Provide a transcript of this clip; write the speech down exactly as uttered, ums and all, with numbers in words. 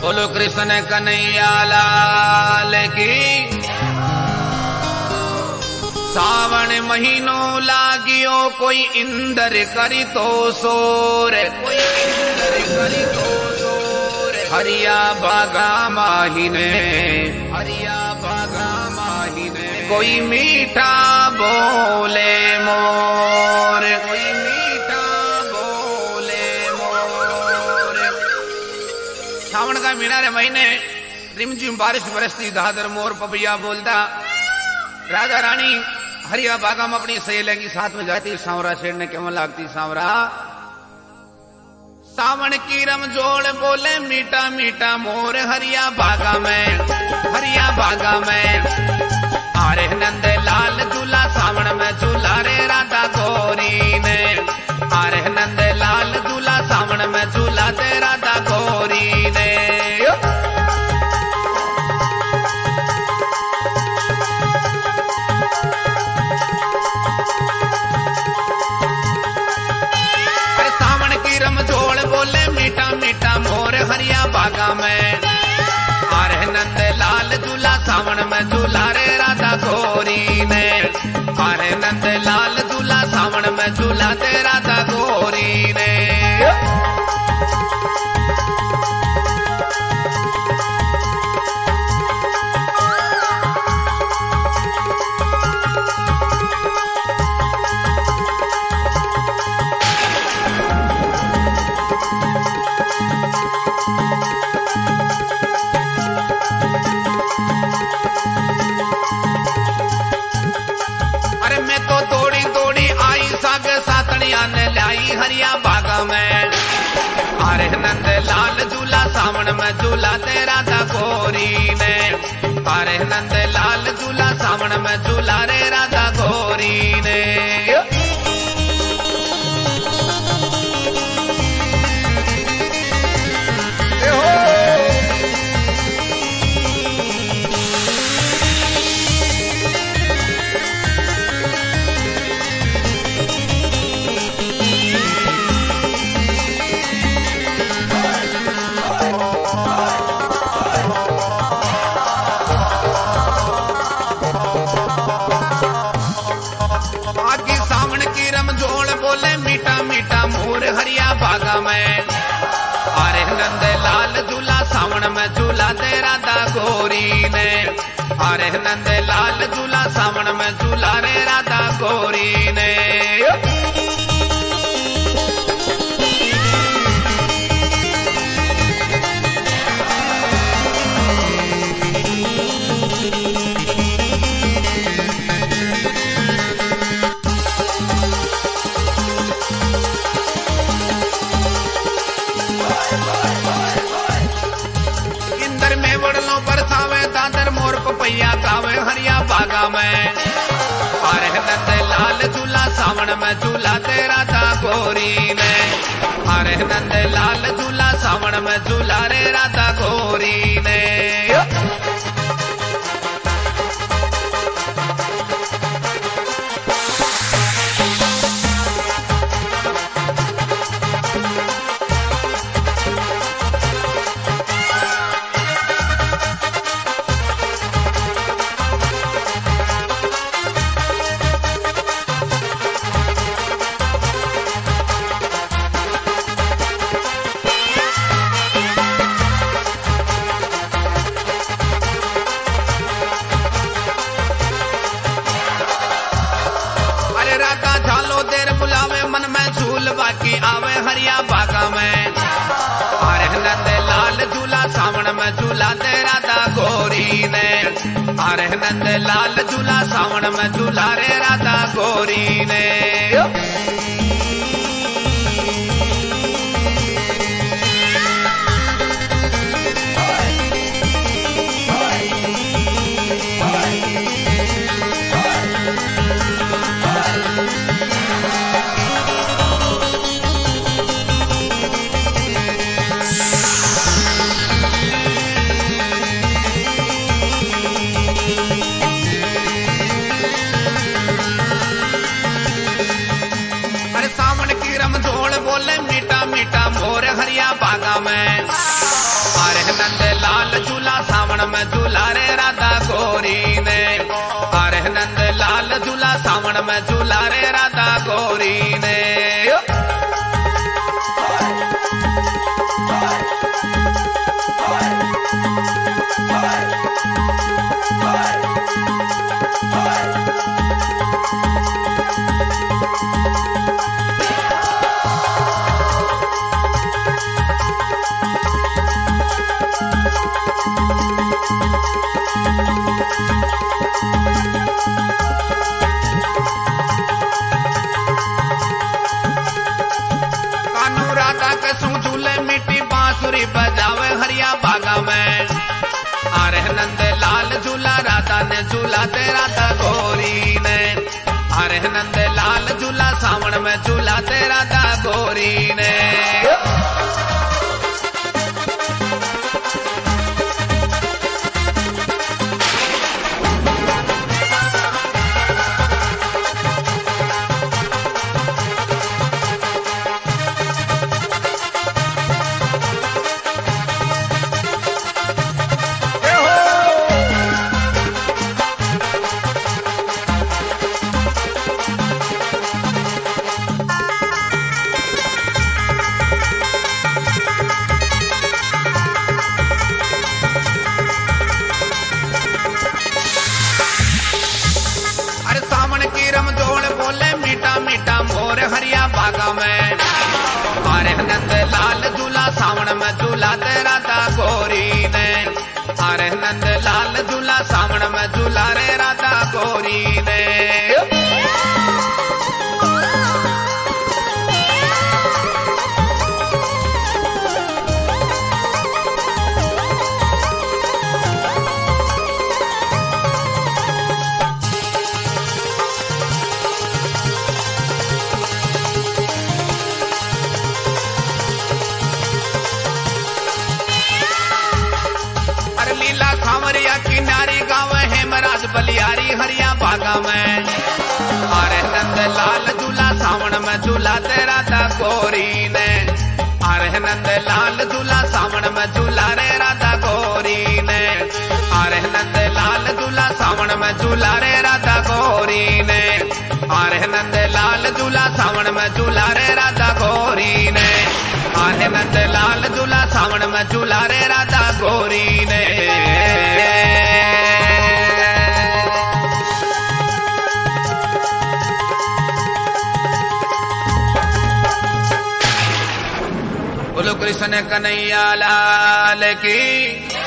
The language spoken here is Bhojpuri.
बोलो कृष्ण कन्हैया लाल की। सावन महीनो लागियो कोई इंदर करी तो सोर, कोई इंदर करी तो सोर। हरिया बागा माहिने, हरिया बागा माहिने। कोई मीठा बोले मोर, कोई मीठा बोले मोर। सावन का महीना रे महीने रिमझिम बारिश बरसती, दादर मोर पपिया बोलता। राजा रानी हरिया बागा में अपनी सहेली की साथ में जाती। सांवरा छेड़ने केवल लागती सांवरा। सावन की रमजोड़ बोले मीठा मीठा मोर। हरिया बागा में, हरिया बागा में। आरे नंद लाल झूला सावन में झूला रे राधा गोरी ने। आरे नंद लाल झूला सावन में झूला ते राधा गोरी ने। बोले मीठा मीठा मोर हरिया बागा में। आरे नंद लाल झूला सावन में झूला रे राधा गोरी ने। आरे नंद लाल झूला सावन में झूला ते राधा गोरी ने। लाई हरिया बागा में। आरे नंद लाल झूला सावन में झूला ते राधा गोरी ने। आरे नंद लाल झूला सावन में झूला रे राधा गोरी ने। हरिया बागा में। आरे नंद लाल झूला सावन में झूला ते राधा गोरी ने। आरे नंद लाल झूला सावन में झूला रे राधा गोरी ने। पपैया गावे हरिया बागा में। आरे नंद लाल झूला सावन में झूला ते राधा गोरी ने। आरे नंद लाल झूला सावन में झूला रे राधा गोरी ने। बाकी आवे हरिया बागा में। आरे नंद लाल झूला सावन में झूला ते राधा गोरी ने। आरे नंद लाल झूला सावन में झूला रे राधा गोरी ने। झूलाते राधा गोरी ने। हरिया बागा में अरे नंद लाल झूला सावण में झूलाते राधा गोरी ने। अरे नंद लाल झूला सावण में झूला रे राधा गोरी ने। खावरिया किनारी गाँव हेमराज बलियारी हरिया बागा में अरे नंद लाल झूला सावण में झूलाते राधा गोरी ने। अरे नंद लाल झूला सावण में झूला रे राधा गोरी ने। अरे नंद लाल झूला सावण में झूला रे राधा गोरी ने। अरे नंद लाल झूला सावण में झूला रे राधा गोरी ने। अरे नंद लाल झूला सावण में झूला रे राधा गोरी ने। बोलो कृष्ण कन्हैया लाल की।